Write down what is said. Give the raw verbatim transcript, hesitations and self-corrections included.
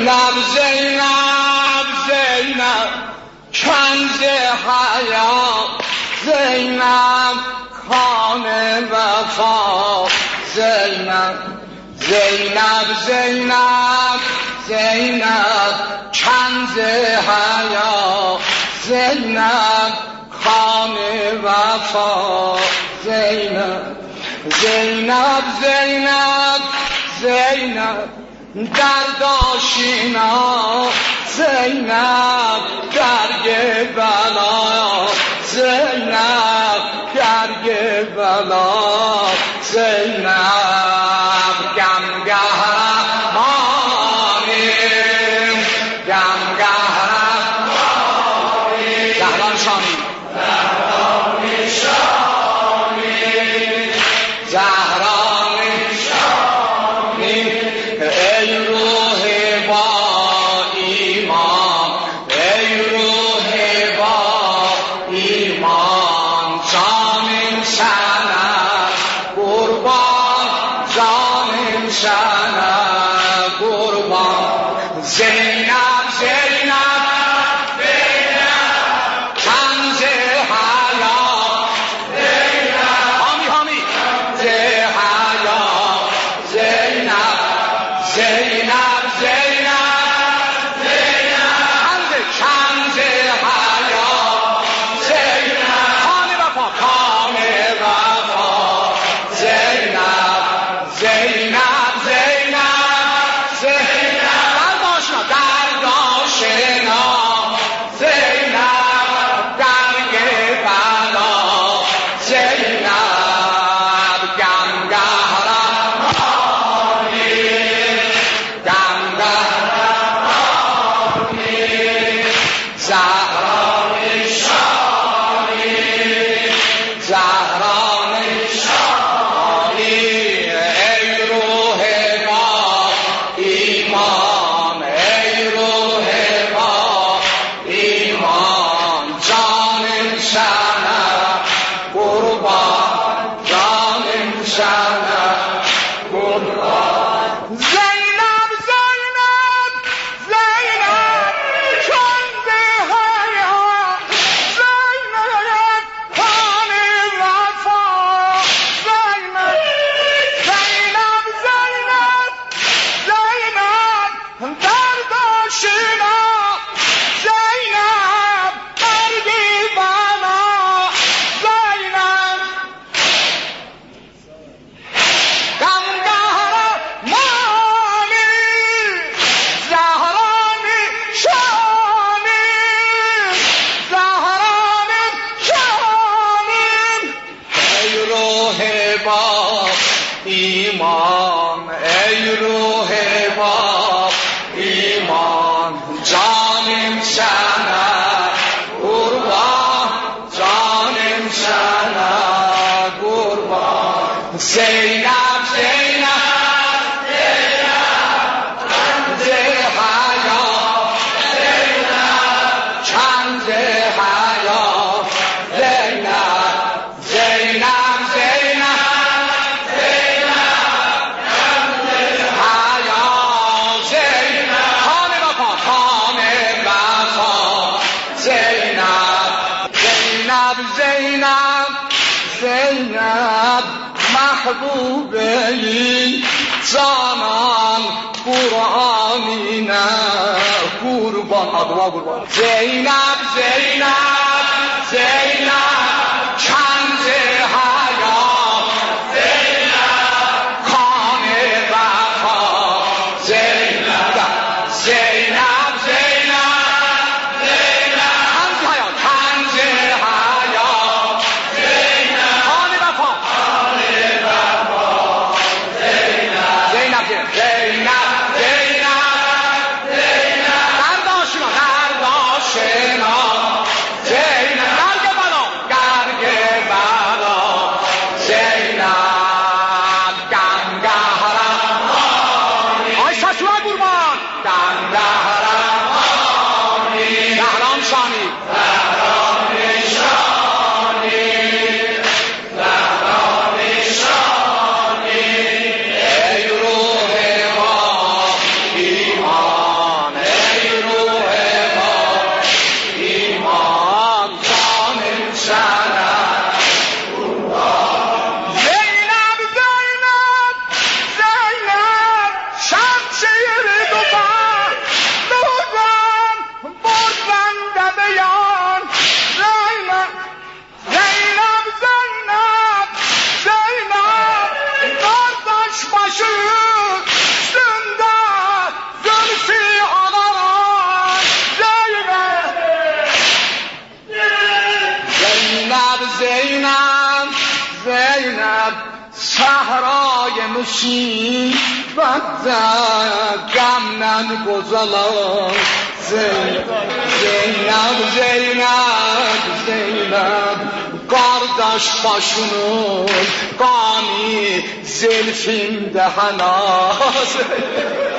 زینب زینب زینب کنز حیات زینب کان وفا زینب زینب زینب زینب کنز حیات زینب کان وفا زینب زینب زینب زینب درداشینا زینب درگ بلا زینب درگ بلا زینب گمگهرمانیم گمگهرمانیم زهران شامی زهران شامی زهران شامی ای روح با ایمان ای روح با ایمان جانم شنه قربان جانم شنه قربان زینب زینب زینب کنز حیات زینب حامی حامی زه حیات زینب زینب زینب زینب کنز حیات زینب کان وفا کان وفا زینب زینب زینب زینب درداشنا درداشنا زینب درگ بلا زینب گمگهرمانی گمگهرمانی زهران شامی زهران شامی ای روح با ایمان ای روح با ایمان جانم شنه قربان جانم شنه قربان زینب زینب زینب کنز حیات زینب کان وفا زینب زینب زینب زینب درداشینا زینب درگی بنا زینب گمگهرمانی زهران شامی زهران شامی ای روح با ایمان ای روح با ایمان جانم شنه قربان جانم شنه قربان زینب زینب زینب کنز حیات زینب کنز حیات زینب زینب زینب زینب کنز حیات زینب کان وفا کان وفا زینب زینب زینب زینب محبوبه ای جانان قرآنی نه قربان آدما قربان زینب زینب زینب کنز حیات زینب کان وفا زینب زینب زینب زینب کنز حیات کنز حیات زینب کان وفا کان وفا زینب زینب زینب زینب زینب درداشنا درداشنا زینب درگ بلا شی بدد غم نگذارم زینب زینب زینب زینب قارداش başının qani zelfin dəhənaz